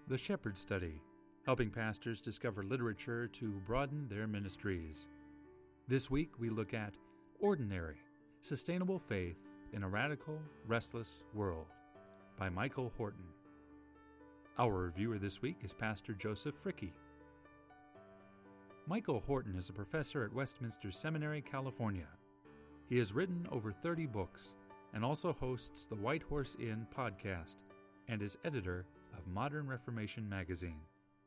The Shepherd Study, helping pastors discover literature to broaden their ministries. This week we look at Ordinary, Sustainable Faith in a Radical, Restless World by Michael Horton. Our reviewer this week is Pastor Joseph Fricke. Michael Horton is a professor at Westminster Seminary, California. He has written over 30 books and also hosts the White Horse Inn podcast and is editor of Modern Reformation magazine.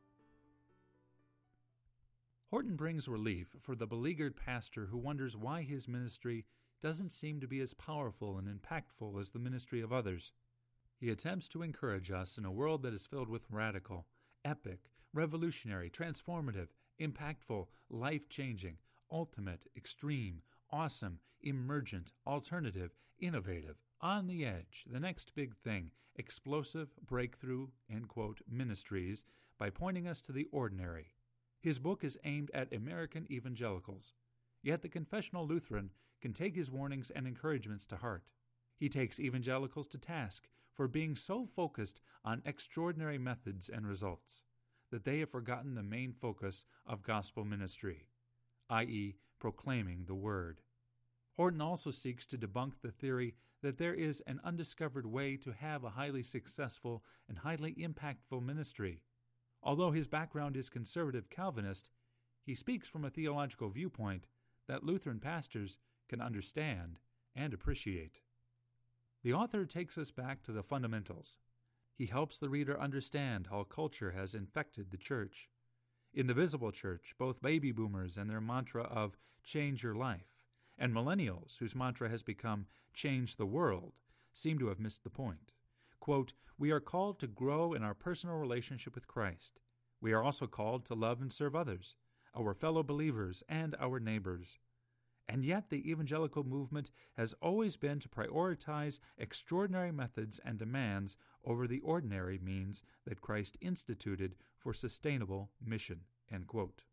Horton brings relief for the beleaguered pastor who wonders why his ministry doesn't seem to be as powerful and impactful as the ministry of others. He attempts to encourage us in a world that is filled with radical, epic, revolutionary, transformative, impactful, life-changing, ultimate, extreme, awesome, emergent, alternative, innovative, on the edge, the next big thing, explosive, breakthrough, end quote, ministries by pointing us to the ordinary. His book is aimed at American evangelicals, yet the confessional Lutheran can take his warnings and encouragements to heart. He takes evangelicals to task for being so focused on extraordinary methods and results that they have forgotten the main focus of gospel ministry, i.e., proclaiming the Word. Horton also seeks to debunk the theory that there is an undiscovered way to have a highly successful and highly impactful ministry. Although his background is conservative Calvinist, he speaks from a theological viewpoint that Lutheran pastors can understand and appreciate. The author takes us back to the fundamentals. He helps the reader understand how culture has infected the church. In the visible church, both baby boomers and their mantra of change your life, and millennials whose mantra has become change the world, seem to have missed the point. Quote, "We are called to grow in our personal relationship with Christ. We are also called to love and serve others, our fellow believers and our neighbors. And yet the evangelical movement has always been to prioritize extraordinary methods and demands over the ordinary means that Christ instituted for sustainable mission." End quote.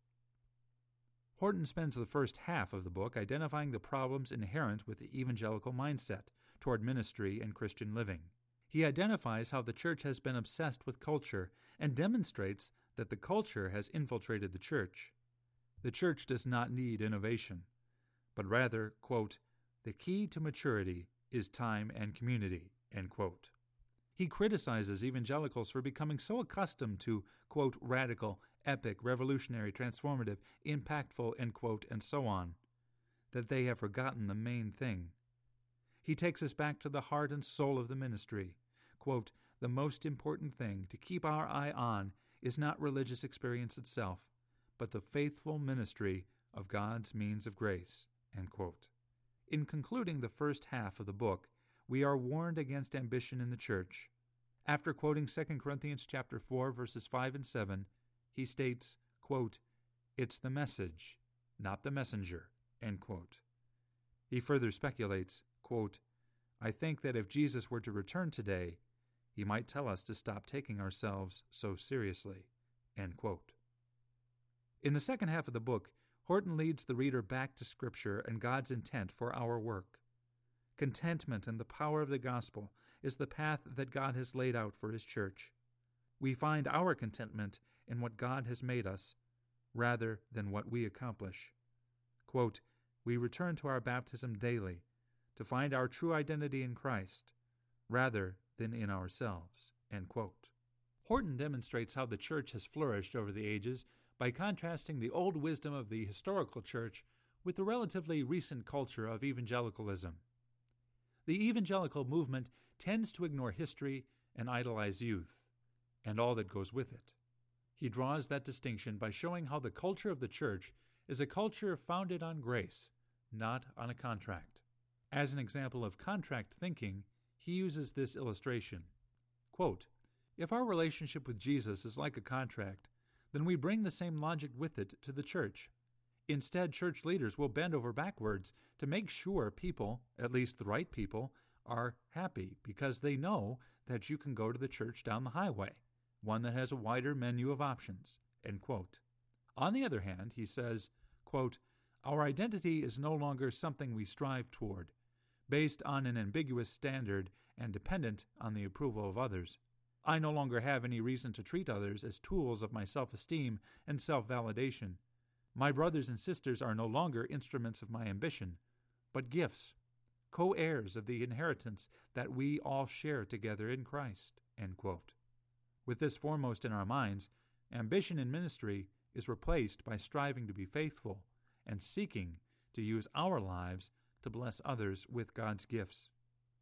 Horton spends the first half of the book identifying the problems inherent with the evangelical mindset toward ministry and Christian living. He identifies how the church has been obsessed with culture and demonstrates that the culture has infiltrated the church. The church does not need innovation, but rather, quote, "the key to maturity is time and community," end quote. He criticizes evangelicals for becoming so accustomed to, quote, "radical, epic, revolutionary, transformative, impactful," end quote, and so on, that they have forgotten the main thing. He takes us back to the heart and soul of the ministry. Quote, "The most important thing to keep our eye on is not religious experience itself, but the faithful ministry of God's means of grace." End quote. In concluding the first half of the book, we are warned against ambition in the church. After quoting 2 Corinthians chapter 4, verses 5 and 7, he states, quote, "It's the message, not the messenger," end quote. He further speculates, quote, "I think that if Jesus were to return today, he might tell us to stop taking ourselves so seriously," end quote. In the second half of the book, Horton leads the reader back to Scripture and God's intent for our work. Contentment and the power of the gospel is the path that God has laid out for His church. We find our contentment in what God has made us, rather than what we accomplish. Quote, "We return to our baptism daily to find our true identity in Christ, rather than in ourselves." End quote. Horton demonstrates how the church has flourished over the ages by contrasting the old wisdom of the historical church with the relatively recent culture of evangelicalism. The evangelical movement tends to ignore history and idolize youth, and all that goes with it. He draws that distinction by showing how the culture of the church is a culture founded on grace, not on a contract. As an example of contract thinking, he uses this illustration. Quote, "If our relationship with Jesus is like a contract, then we bring the same logic with it to the church. Instead, church leaders will bend over backwards to make sure people, at least the right people, are happy because they know that you can go to the church down the highway, one that has a wider menu of options." End quote. On the other hand, he says, quote, "Our identity is no longer something we strive toward, based on an ambiguous standard and dependent on the approval of others. I no longer have any reason to treat others as tools of my self-esteem and self-validation. My brothers and sisters are no longer instruments of my ambition, but gifts, co-heirs of the inheritance that we all share together in Christ." End quote. With this foremost in our minds, ambition in ministry is replaced by striving to be faithful and seeking to use our lives to bless others with God's gifts.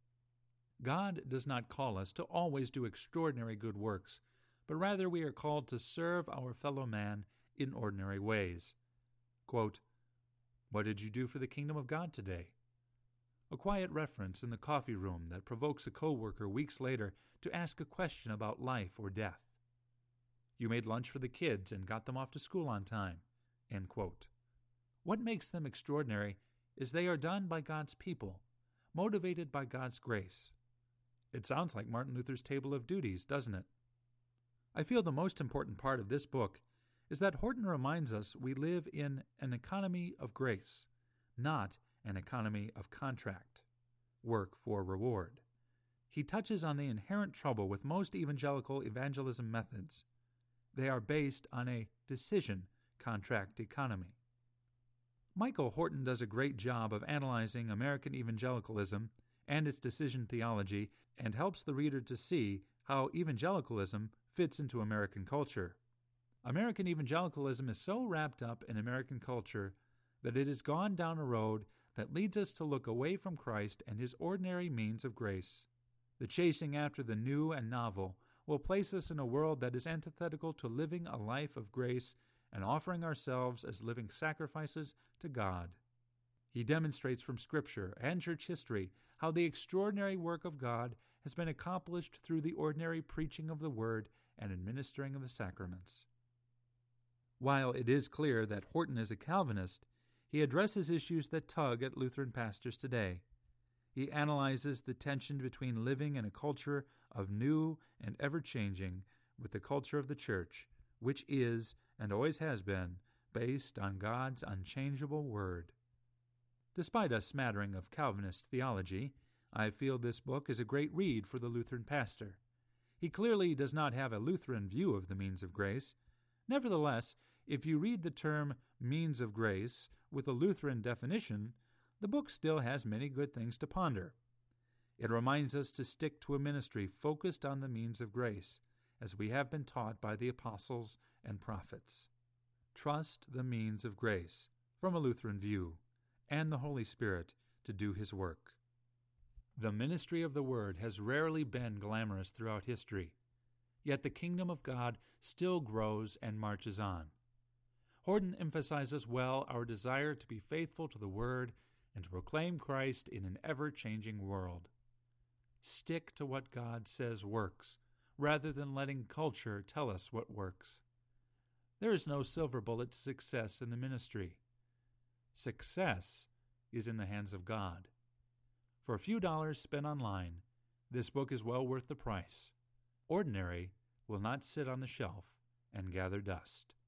God does not call us to always do extraordinary good works, but rather we are called to serve our fellow man in ordinary ways. Quote, "What did you do for the kingdom of God today?" A quiet reference in the coffee room that provokes a coworker weeks later to ask a question about life or death. "You made lunch for the kids and got them off to school on time." End quote. What makes them extraordinary is they are done by God's people, motivated by God's grace. It sounds like Martin Luther's Table of Duties, doesn't it? I feel the most important part of this book is that Horton reminds us we live in an economy of grace, not an economy of contract, work for reward. He touches on the inherent trouble with most evangelical evangelism methods. They are based on a decision contract economy. Michael Horton does a great job of analyzing American evangelicalism and its decision theology and helps the reader to see how evangelicalism fits into American culture. American evangelicalism is so wrapped up in American culture that it has gone down a road that leads us to look away from Christ and his ordinary means of grace. The chasing after the new and novel will place us in a world that is antithetical to living a life of grace and offering ourselves as living sacrifices to God. He demonstrates from Scripture and church history how the extraordinary work of God has been accomplished through the ordinary preaching of the Word and administering of the sacraments. While it is clear that Horton is a Calvinist, he addresses issues that tug at Lutheran pastors today. He analyzes the tension between living in a culture of new and ever-changing with the culture of the Church, which is, and always has been, based on God's unchangeable Word. Despite a smattering of Calvinist theology, I feel this book is a great read for the Lutheran pastor. He clearly does not have a Lutheran view of the means of grace. Nevertheless, if you read the term means of grace with a Lutheran definition, the book still has many good things to ponder. It reminds us to stick to a ministry focused on the means of grace, as we have been taught by the apostles and prophets. Trust the means of grace, from a Lutheran view, and the Holy Spirit to do his work. The ministry of the Word has rarely been glamorous throughout history, yet the kingdom of God still grows and marches on. Horton emphasizes well our desire to be faithful to the Word and to proclaim Christ in an ever-changing world. Stick to what God says works, rather than letting culture tell us what works. There is no silver bullet to success in the ministry. Success is in the hands of God. For a few dollars spent online, this book is well worth the price. Ordinary will not sit on the shelf and gather dust.